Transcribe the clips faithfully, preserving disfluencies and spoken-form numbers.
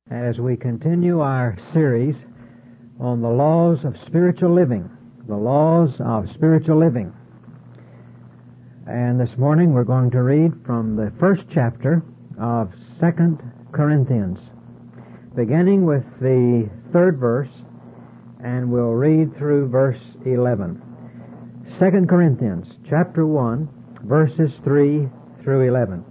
as we continue our series on the laws of spiritual living, the laws of spiritual living. And this morning we're going to read from the first chapter of Second Corinthians, beginning with the third verse, and we'll read through verse eleven. Second Corinthians chapter one, verses three through eleven.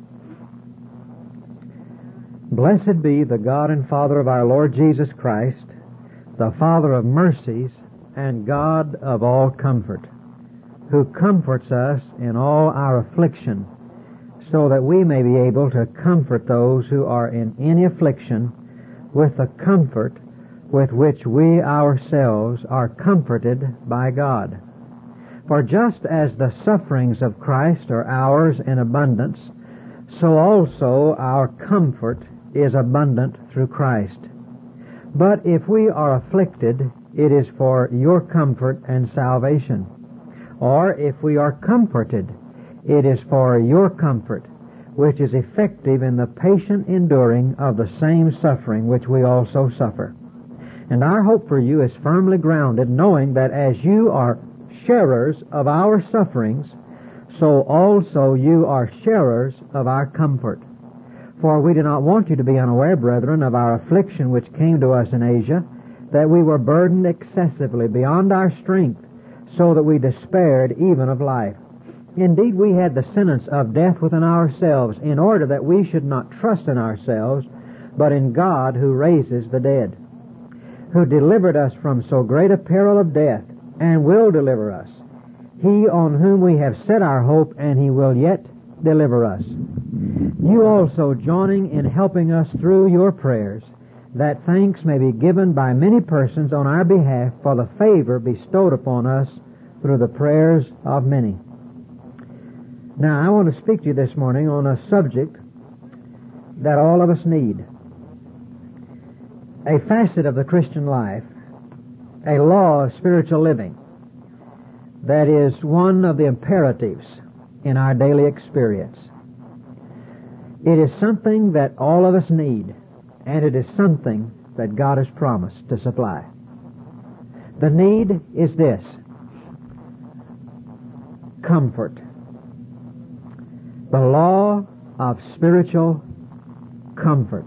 Blessed be the God and Father of our Lord Jesus Christ, the Father of mercies and God of all comfort, who comforts us in all our affliction, so that we may be able to comfort those who are in any affliction with the comfort with which we ourselves are comforted by God. For just as the sufferings of Christ are ours in abundance, so also our comfort is abundant through Christ. But if we are afflicted, it is for your comfort and salvation. Or if we are comforted, it is for your comfort, which is effective in the patient enduring of the same suffering which we also suffer. And our hope for you is firmly grounded, knowing that as you are sharers of our sufferings, so also you are sharers of our comfort. For we do not want you to be unaware, brethren, of our affliction which came to us in Asia, that we were burdened excessively beyond our strength, so that we despaired even of life. Indeed, we had the sentence of death within ourselves, in order that we should not trust in ourselves, but in God who raises the dead, who delivered us from so great a peril of death, and will deliver us. He on whom we have set our hope, and He will yet deliver us. You also joining in helping us through your prayers, that thanks may be given by many persons on our behalf for the favor bestowed upon us through the prayers of many. Now, I want to speak to you this morning on a subject that all of us need. A facet of the Christian life, a law of spiritual living, that is one of the imperatives in our daily experience. It is something that all of us need, and it is something that God has promised to supply. The need is this: comfort. The law of spiritual comfort.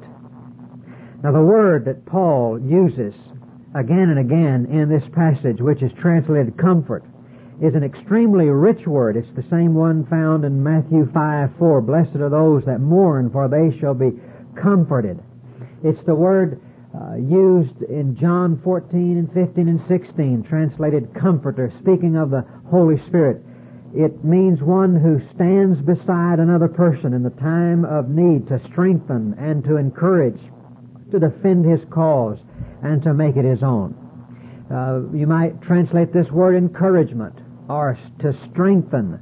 Now, the word that Paul uses again and again in this passage, which is translated comfort, is an extremely rich word. It's the same one found in Matthew five four. Blessed are those that mourn, for they shall be comforted. It's the word uh, used in John fourteen and fifteen and sixteen, translated comforter, speaking of the Holy Spirit. It means one who stands beside another person in the time of need to strengthen and to encourage, to defend his cause, and to make it his own. Uh, you might translate this word encouragement, or to strengthen,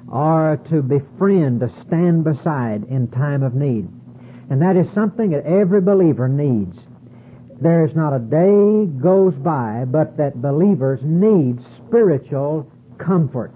or to befriend, to stand beside in time of need. And that is something that every believer needs. There is not a day goes by but that believers need spiritual comfort,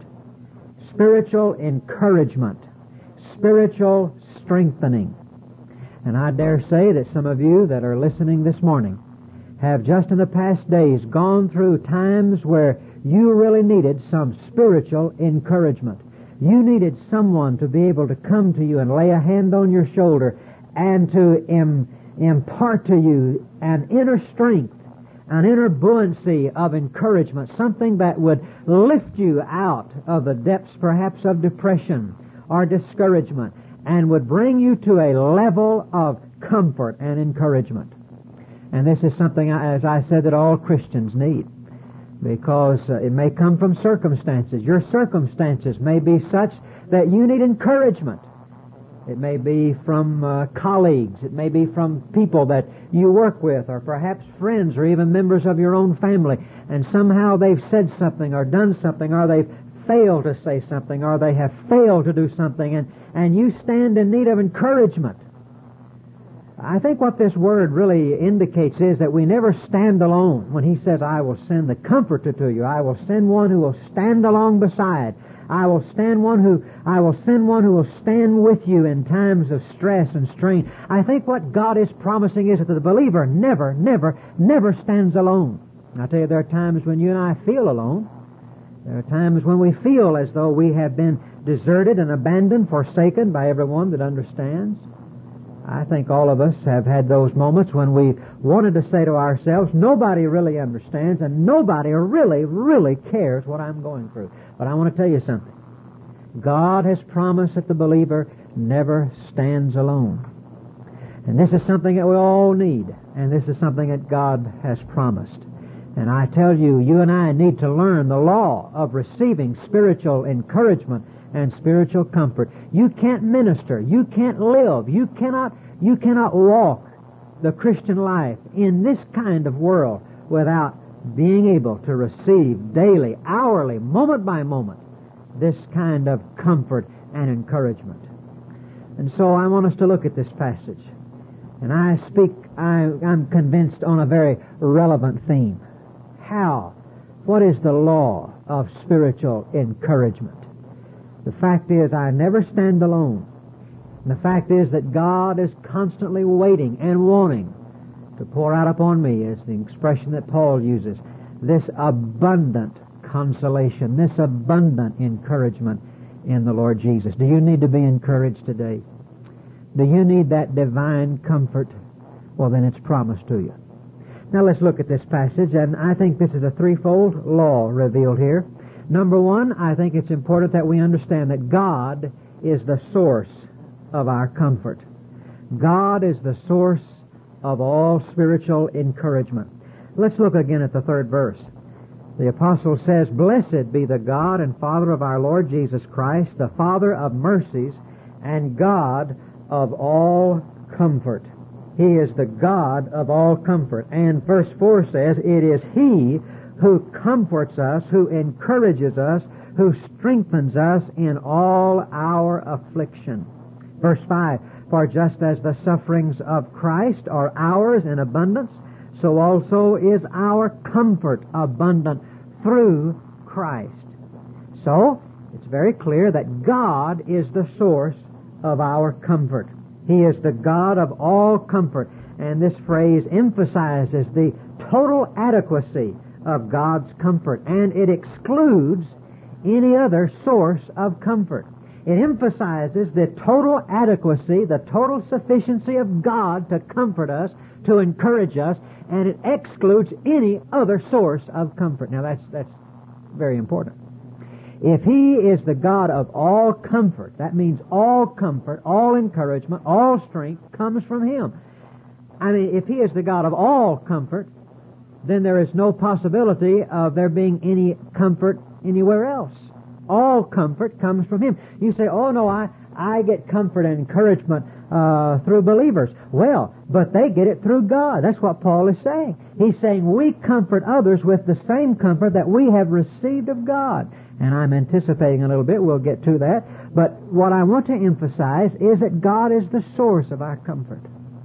spiritual encouragement, spiritual strengthening. And I dare say that some of you that are listening this morning have just in the past days gone through times where you really needed some spiritual encouragement. You needed someone to be able to come to you and lay a hand on your shoulder and to im- impart to you an inner strength, an inner buoyancy of encouragement, something that would lift you out of the depths perhaps of depression or discouragement and would bring you to a level of comfort and encouragement. And this is something, as I said, that all Christians need, because uh, it may come from circumstances. Your circumstances may be such that you need encouragement. It may be from uh, colleagues. It may be from people that you work with, or perhaps friends, or even members of your own family. And somehow they've said something or done something, or they've failed to say something, or they have failed to do something, and, and you stand in need of encouragement. I think what this word really indicates is that we never stand alone. When He says, I will send the Comforter to you, I will send one who will stand along beside, I will stand one who, I will send one who will stand with you in times of stress and strain. I think what God is promising is that the believer never, never, never stands alone. I tell you, there are times when you and I feel alone. There are times when we feel as though we have been deserted and abandoned, forsaken by everyone that understands. I think all of us have had those moments when we wanted to say to ourselves, nobody really understands and nobody really, really cares what I'm going through. But I want to tell you something. God has promised that the believer never stands alone. And this is something that we all need. And this is something that God has promised. And I tell you, you and I need to learn the law of receiving spiritual encouragement and spiritual comfort. You can't minister. You can't live. You cannot, you cannot walk the Christian life in this kind of world without being able to receive daily, hourly, moment by moment, this kind of comfort and encouragement. And so I want us to look at this passage. And I speak, I, I'm convinced, on a very relevant theme. How? What is the law of spiritual encouragement? The fact is, I never stand alone. And the fact is that God is constantly waiting and wanting to pour out upon me, is the expression that Paul uses, this abundant consolation, this abundant encouragement in the Lord Jesus. Do you need to be encouraged today? Do you need that divine comfort? Well, then it's promised to you. Now let's look at this passage, and I think this is a threefold law revealed here. Number one, I think it's important that we understand that God is the source of our comfort. God is the source of all spiritual encouragement. Let's look again at the third verse. The apostle says, "Blessed be the God and Father of our Lord Jesus Christ, the Father of mercies and God of all comfort." He is the God of all comfort. And verse four says, "It is He who comforts us, who encourages us, who strengthens us in all our affliction." Verse five, "For just as the sufferings of Christ are ours in abundance, so also is our comfort abundant through Christ." So, it's very clear that God is the source of our comfort. He is the God of all comfort. And this phrase emphasizes the total adequacy of God's comfort, and it excludes any other source of comfort. It emphasizes the total adequacy, the total sufficiency of God to comfort us, to encourage us, and it excludes any other source of comfort. Now that's that's very important. If He is the God of all comfort, that means all comfort, all encouragement, all strength comes from Him. I mean, if He is the God of all comfort, then there is no possibility of there being any comfort anywhere else. All comfort comes from Him. You say, "Oh no, I, I get comfort and encouragement uh, through believers." Well, but they get it through God. That's what Paul is saying. He's saying we comfort others with the same comfort that we have received of God. And I'm anticipating a little bit. We'll get to that. But what I want to emphasize is that God is the source of our comfort.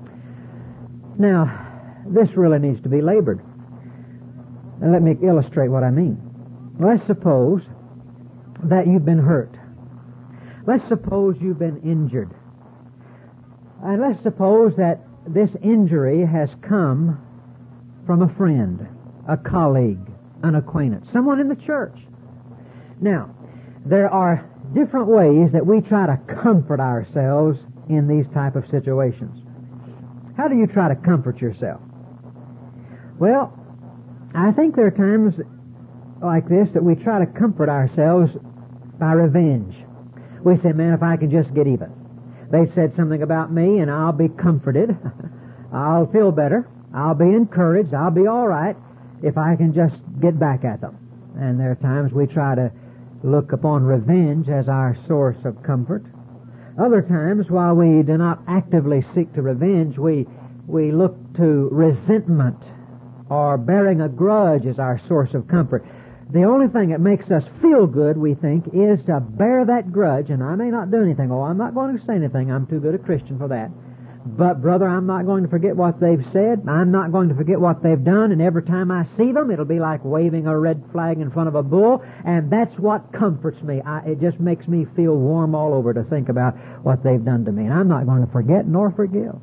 Now, this really needs to be labored. And let me illustrate what I mean. Let's suppose that you've been hurt. Let's suppose you've been injured. And let's suppose that this injury has come from a friend, a colleague, an acquaintance, someone in the church. Now, there are different ways that we try to comfort ourselves in these type of situations. How do you try to comfort yourself? Well, I think there are times like this that we try to comfort ourselves by revenge. We say, "Man, if I can just get even. They said something about me and I'll be comforted. I'll feel better. I'll be encouraged. I'll be all right if I can just get back at them." And there are times we try to look upon revenge as our source of comfort. Other times, while we do not actively seek to revenge, we we look to resentment or bearing a grudge as our source of comfort. The only thing that makes us feel good, we think, is to bear that grudge. And I may not do anything. Oh, I'm not going to say anything. I'm too good a Christian for that. But, brother, I'm not going to forget what they've said. I'm not going to forget what they've done. And every time I see them, it'll be like waving a red flag in front of a bull. And that's what comforts me. I, it just makes me feel warm all over to think about what they've done to me. And I'm not going to forget nor forgive.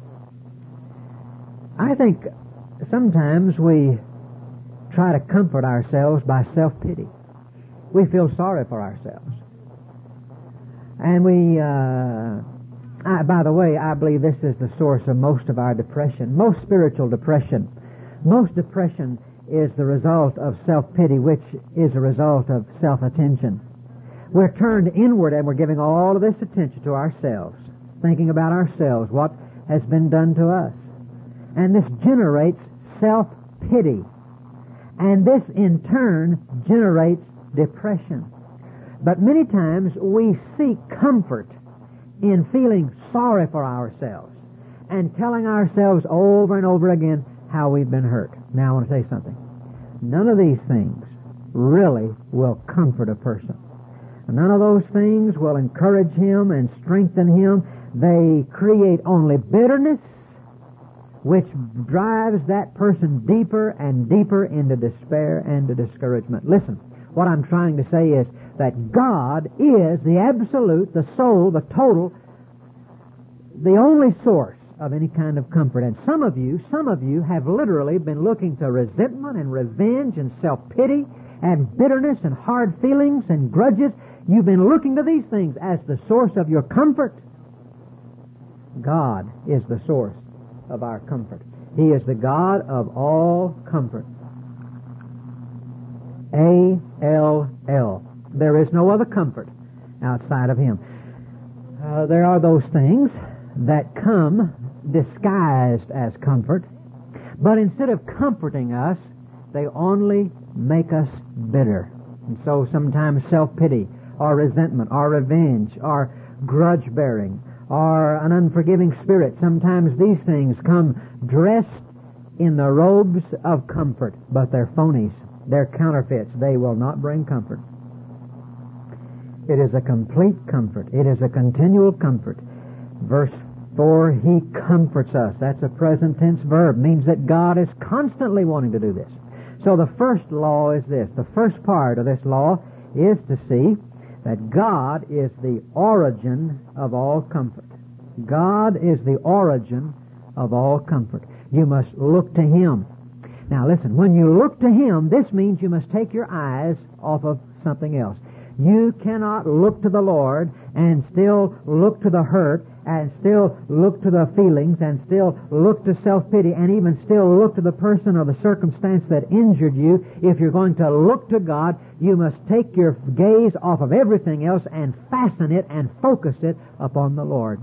I think sometimes we try to comfort ourselves by self-pity. We feel sorry for ourselves. And we... Uh, I, by the way, I believe this is the source of most of our depression, most spiritual depression. Most depression is the result of self-pity, which is a result of self-attention. We're turned inward and we're giving all of this attention to ourselves, thinking about ourselves, what has been done to us. And this generates self-pity. And this, in turn, generates depression. But many times we seek comfort in feeling sorry for ourselves and telling ourselves over and over again how we've been hurt. Now I want to say something. None of these things really will comfort a person. None of those things will encourage him and strengthen him. They create only bitterness, which drives that person deeper and deeper into despair and to discouragement. Listen, what I'm trying to say is that God is the absolute, the sole, the total, the only source of any kind of comfort. And some of you, some of you have literally been looking to resentment and revenge and self-pity and bitterness and hard feelings and grudges. You've been looking to these things as the source of your comfort. God is the source of our comfort. He is the God of all comfort. A L L. There is no other comfort outside of Him. Uh, there are those things that come disguised as comfort, but instead of comforting us, they only make us bitter. And so sometimes self-pity, or resentment, or revenge, or grudge-bearing, or an unforgiving spirit, sometimes these things come dressed in the robes of comfort, but they're phonies. They're counterfeits. They will not bring comfort. It is a complete comfort. It is a continual comfort. Verse four, He comforts us. That's a present tense verb. Means that God is constantly wanting to do this. So the first law is this. The first part of this law is to see that God is the origin of all comfort. God is the origin of all comfort. You must look to Him. Now listen, when you look to Him, this means you must take your eyes off of something else. You cannot look to the Lord and still look to the hurt and still look to the feelings and still look to self-pity and even still look to the person or the circumstance that injured you. If you're going to look to God, you must take your gaze off of everything else and fasten it and focus it upon the Lord.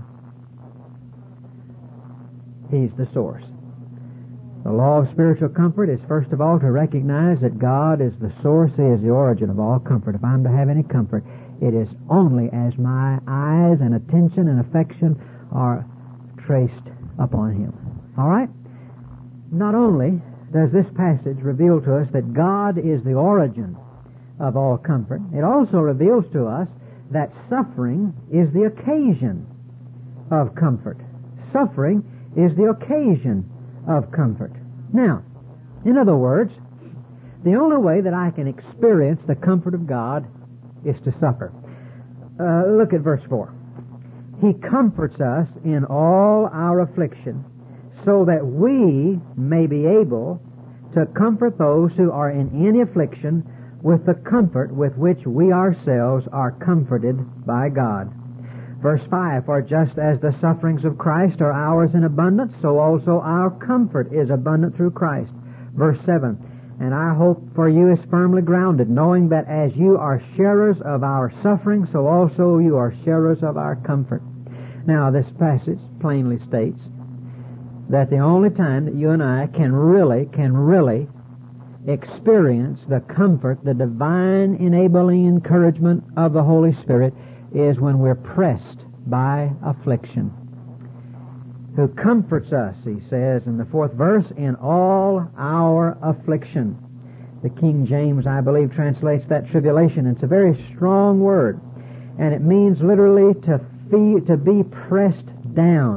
He's the source. The law of spiritual comfort is first of all to recognize that God is the source, He is the origin of all comfort. If I'm to have any comfort, it is only as my eyes and attention and affection are traced upon Him. All right? Not only does this passage reveal to us that God is the origin of all comfort, it also reveals to us that suffering is the occasion of comfort. Suffering is the occasion of comfort. Now, in other words, the only way that I can experience the comfort of God is to suffer. Uh, look at verse four. He comforts us in all our affliction, so that we may be able to comfort those who are in any affliction with the comfort with which we ourselves are comforted by God. Verse five, for just as the sufferings of Christ are ours in abundance, so also our comfort is abundant through Christ. Verse seven, and our hope for you is firmly grounded, knowing that as you are sharers of our suffering, so also you are sharers of our comfort. Now, this passage plainly states that the only time that you and I can really, can really experience the comfort, the divine enabling encouragement of the Holy Spirit is when we're pressed by affliction. Who comforts us, he says in the fourth verse, in all our affliction. The King James, I believe, translates that tribulation. It's a very strong word. And it means literally to feel, to be pressed down,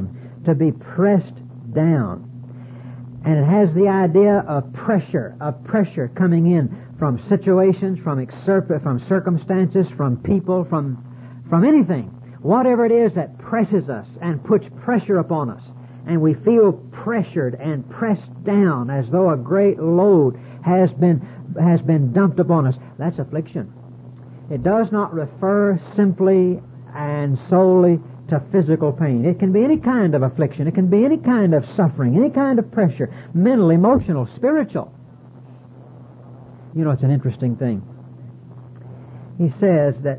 to be pressed down. And it has the idea of pressure, of pressure coming in from situations, from excerp- from circumstances, from people, from from anything. Whatever it is that presses us and puts pressure upon us. And we feel pressured and pressed down as though a great load has been has been dumped upon us. That's affliction. It does not refer simply and solely to physical pain. It can be any kind of affliction. It can be any kind of suffering, any kind of pressure, mental, emotional, spiritual. You know, it's an interesting thing. He says that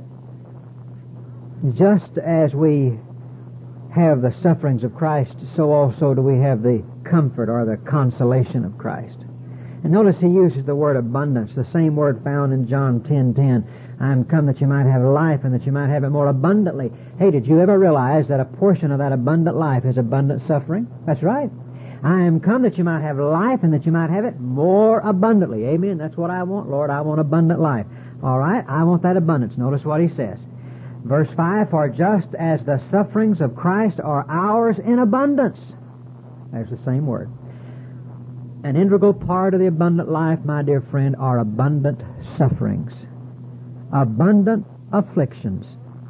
just as we have the sufferings of Christ, so also do we have the comfort or the consolation of Christ. And notice he uses the word abundance, the same word found in John ten ten. I am come that you might have life and that you might have it more abundantly. Hey, did you ever realize that a portion of that abundant life is abundant suffering? That's right. I am come that you might have life and that you might have it more abundantly. Amen. That's what I want, Lord. I want abundant life. All right. I want that abundance. Notice what he says. Verse five, for just as the sufferings of Christ are ours in abundance. There's the same word. An integral part of the abundant life, my dear friend, are abundant sufferings. Abundant afflictions.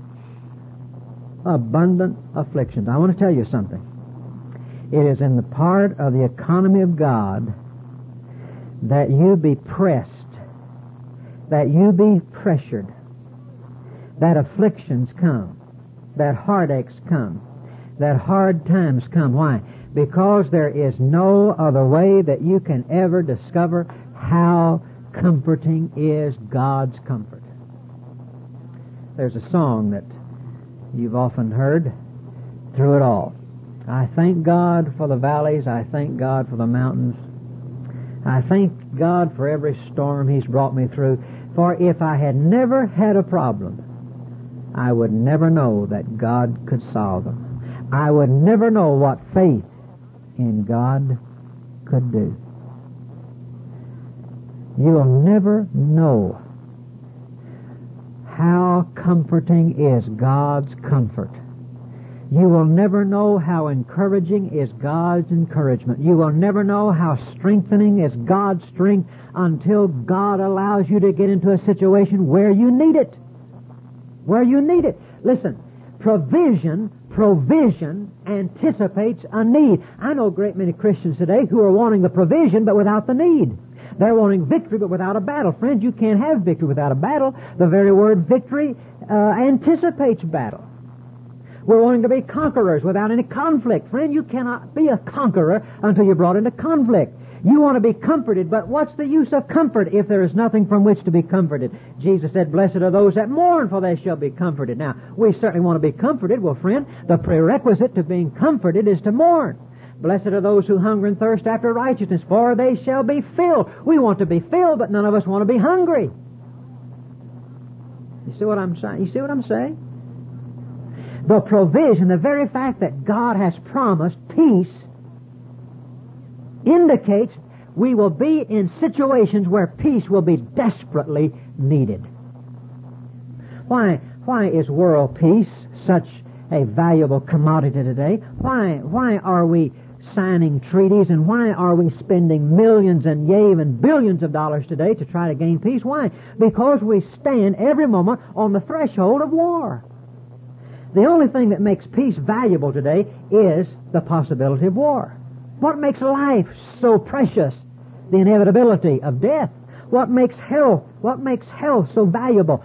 Abundant afflictions. I want to tell you something. It is in the part of the economy of God that you be pressed, that you be pressured, that afflictions come, that heartaches come, that hard times come. Why? Because there is no other way that you can ever discover how comforting is God's comfort. There's a song that you've often heard through it all. I thank God for the valleys. I thank God for the mountains. I thank God for every storm He's brought me through. For if I had never had a problem, I would never know that God could solve them. I would never know what faith in God could do. You'll never know how comforting is God's comfort. You will never know how encouraging is God's encouragement. You will never know how strengthening is God's strength until God allows you to get into a situation where you need it. Where you need it. Listen, provision, provision anticipates a need. I know a great many Christians today who are wanting the provision but without the need. They're wanting victory but without a battle. Friends, you can't have victory without a battle. The very word victory uh, anticipates battle. We're wanting to be conquerors without any conflict. Friend, you cannot be a conqueror until you're brought into conflict. You want to be comforted, but what's the use of comfort if there is nothing from which to be comforted? Jesus said, blessed are those that mourn, for they shall be comforted. Now, we certainly want to be comforted. Well, friend, the prerequisite to being comforted is to mourn. Blessed are those who hunger and thirst after righteousness, for they shall be filled. We want to be filled, but none of us want to be hungry. You see what I'm saying? You see what I'm saying? The provision, the very fact that God has promised peace, indicates we will be in situations where peace will be desperately needed. Why, why is world peace such a valuable commodity today? Why, why are we signing treaties, and why are we spending millions and yea, even billions of dollars today to try to gain peace? Why? Because we stand every moment on the threshold of war. The only thing that makes peace valuable today is the possibility of war. What makes life so precious? The inevitability of death. What makes health, what makes health so valuable?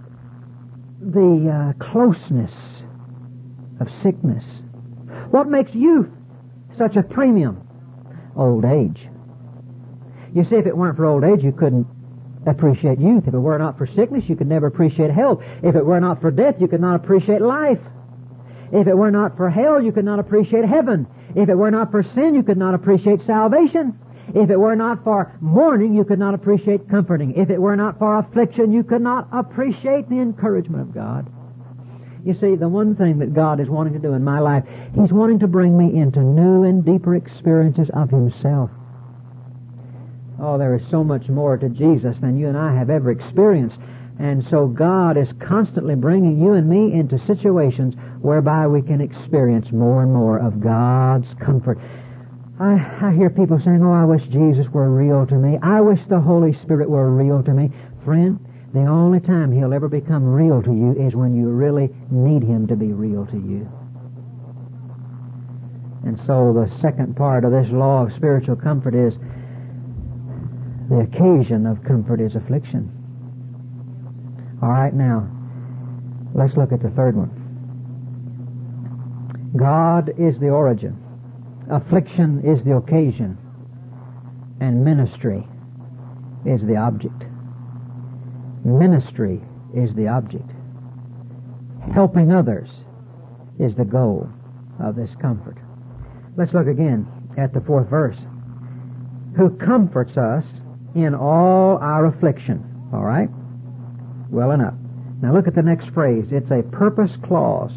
The uh, closeness of sickness. What makes youth such a premium? Old age. You see, if it weren't for old age, you couldn't appreciate youth. If it were not for sickness, you could never appreciate health. If it were not for death, you could not appreciate life. If it were not for hell, you could not appreciate heaven. If it were not for sin, you could not appreciate salvation. If it were not for mourning, you could not appreciate comforting. If it were not for affliction, you could not appreciate the encouragement of God. You see, the one thing that God is wanting to do in my life, He's wanting to bring me into new and deeper experiences of Himself. Oh, there is so much more to Jesus than you and I have ever experienced. And so God is constantly bringing you and me into situations whereby we can experience more and more of God's comfort. I, I hear people saying, oh, I wish Jesus were real to me. I wish the Holy Spirit were real to me. Friend, the only time He'll ever become real to you is when you really need Him to be real to you. And so the second part of this law of spiritual comfort is the occasion of comfort is affliction. All right, now, let's look at the third one. God is the origin. Affliction is the occasion. And ministry is the object. Ministry is the object. Helping others is the goal of this comfort. Let's look again at the fourth verse. Who comforts us in all our affliction. All right? Well enough. Now look at the next phrase. It's a purpose clause.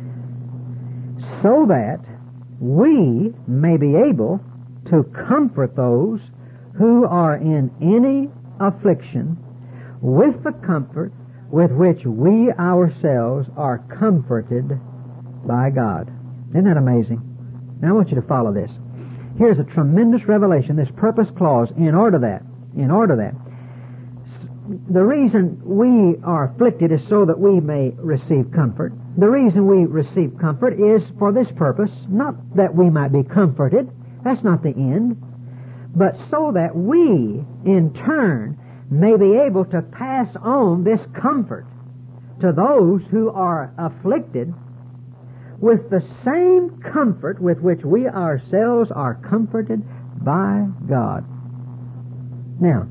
So that we may be able to comfort those who are in any affliction with the comfort with which we ourselves are comforted by God. Isn't that amazing? Now I want you to follow this. Here's a tremendous revelation, this purpose clause, in order that, in order that. The reason we are afflicted is so that we may receive comfort. The reason we receive comfort is for this purpose, not that we might be comforted. That's not the end. But so that we, in turn, may be able to pass on this comfort to those who are afflicted with the same comfort with which we ourselves are comforted by God. Now,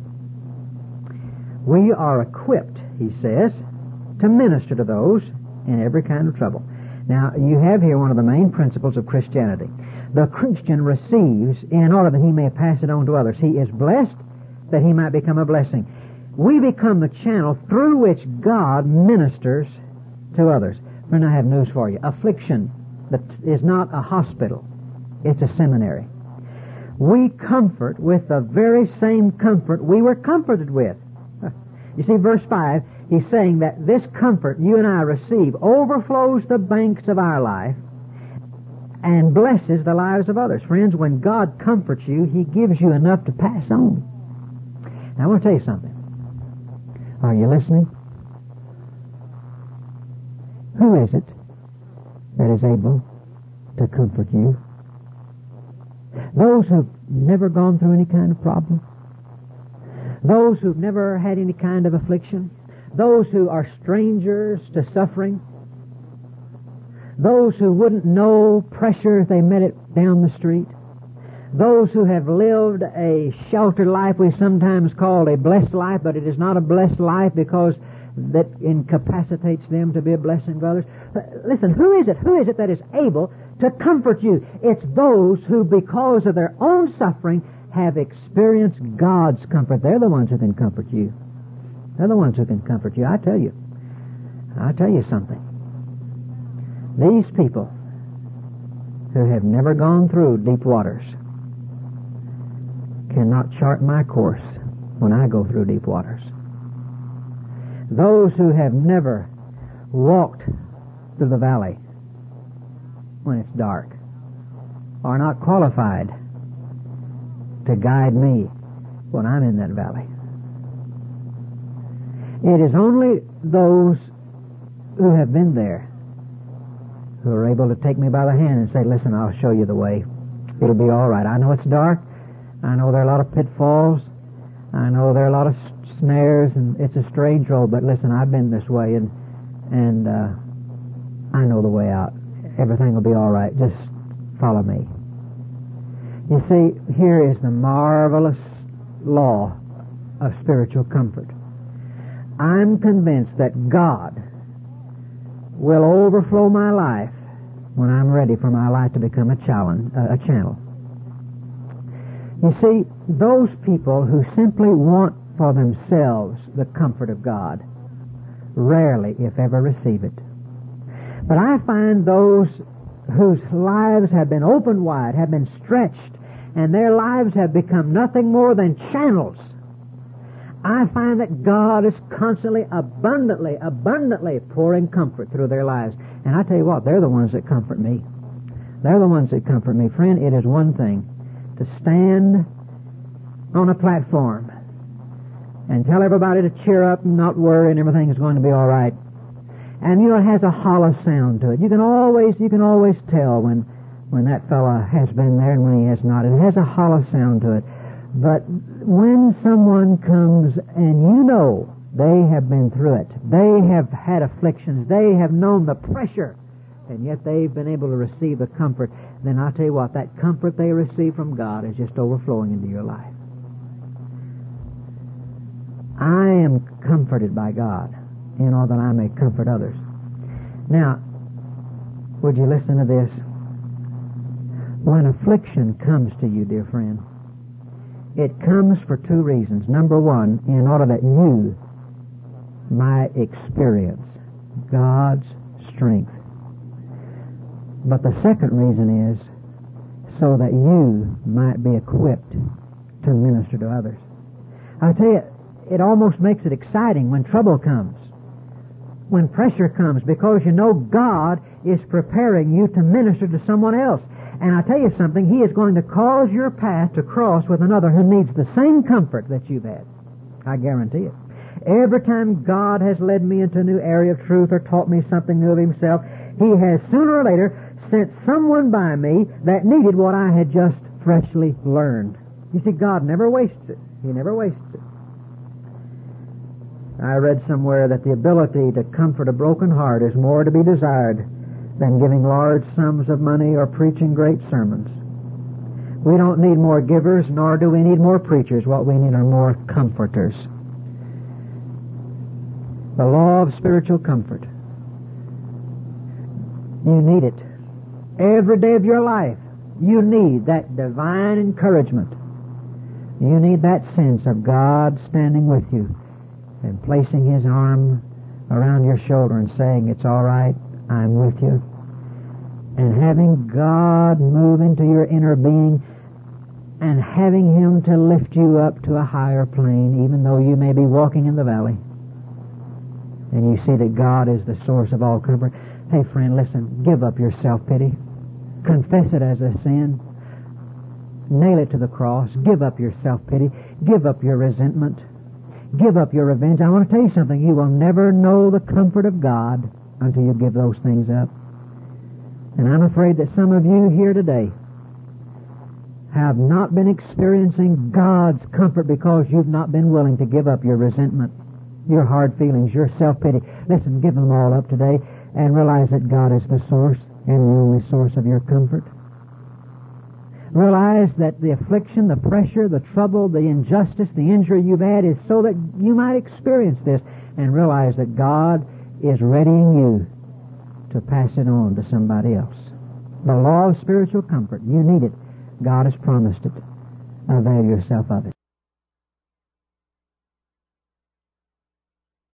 we are equipped, he says, to minister to those in every kind of trouble. Now, you have here one of the main principles of Christianity. The Christian receives in order that he may pass it on to others. He is blessed that he might become a blessing. We become the channel through which God ministers to others. Friend, I have news for you. Affliction that is not a hospital. It's a seminary. We comfort with the very same comfort we were comforted with. You see, verse five, he's saying that this comfort you and I receive overflows the banks of our life and blesses the lives of others. Friends, when God comforts you, He gives you enough to pass on. Now, I want to tell you something. Are you listening? Who is it that is able to comfort you? Those who've never gone through any kind of problem? Those who've never had any kind of affliction? Those who are strangers to suffering? Those who wouldn't know pressure if they met it down the street? Those who have lived a sheltered life we sometimes call a blessed life, but it is not a blessed life because that incapacitates them to be a blessing to others. Listen, who is it? Who is it that is able to comfort you? It's those who, because of their own suffering, have experienced God's comfort. They're the ones who can comfort you. They're the ones who can comfort you. I tell you. I tell you something. These people who have never gone through deep waters cannot chart my course when I go through deep waters. Those who have never walked through the valley when it's dark are not qualified to guide me when I'm in that valley. It is only those who have been there who are able to take me by the hand and say, listen, I'll show you the way. It'll be all right. I know it's dark. I know there are a lot of pitfalls. I know there are a lot of snares, and it's a strange road, but listen, I've been this way, and and uh, I know the way out. Everything will be all right. Just follow me. You see, here is the marvelous law of spiritual comfort. I'm convinced that God will overflow my life when I'm ready for my life to become a challenge, uh, a channel. You see, those people who simply want for themselves the comfort of God rarely, if ever, receive it. But I find those whose lives have been opened wide, have been stretched, and their lives have become nothing more than channels. I find that God is constantly, abundantly, abundantly pouring comfort through their lives. And I tell you what, they're the ones that comfort me. They're the ones that comfort me. Friend, it is one thing to stand on a platform and tell everybody to cheer up and not worry and everything is going to be all right. And you know, it has a hollow sound to it. You can always, you can always tell when, when that fellow has been there and when he has not. It has a hollow sound to it. But when someone comes and you know they have been through it, they have had afflictions, they have known the pressure, and yet they've been able to receive the comfort, then I'll tell you what, that comfort they receive from God is just overflowing into your life. I am comforted by God in order that I may comfort others. Now, would you listen to this? When affliction comes to you, dear friend, it comes for two reasons. Number one, in order that you might experience God's strength. But the second reason is so that you might be equipped to minister to others. I tell you, it almost makes it exciting when trouble comes, when pressure comes, because you know God is preparing you to minister to someone else. And I tell you something, He is going to cause your path to cross with another who needs the same comfort that you've had. I guarantee it. Every time God has led me into a new area of truth or taught me something new of Himself, He has sooner or later sent someone by me that needed what I had just freshly learned. You see, God never wastes it. He never wastes it. I read somewhere that the ability to comfort a broken heart is more to be desired than giving large sums of money or preaching great sermons. We don't need more givers, nor do we need more preachers. What we need are more comforters. The law of spiritual comfort. You need it. Every day of your life, you need that divine encouragement. You need that sense of God standing with you and placing His arm around your shoulder and saying, "It's all right, I'm with you." And having God move into your inner being and having Him to lift you up to a higher plane, even though you may be walking in the valley. And you see that God is the source of all comfort. Hey friend, listen, give up your self-pity. Confess it as a sin. Nail it to the cross. Give up your self-pity. Give up your resentment. Give up your revenge. I want to tell you something. You will never know the comfort of God until you give those things up. And I'm afraid that some of you here today have not been experiencing God's comfort because you've not been willing to give up your resentment, your hard feelings, your self-pity. Listen, give them all up today and realize that God is the source and the only source of your comfort. Realize that the affliction, the pressure, the trouble, the injustice, the injury you've had is so that you might experience this, and realize that God is readying you to pass it on to somebody else. The law of spiritual comfort. You need it. God has promised it. Avail yourself of it.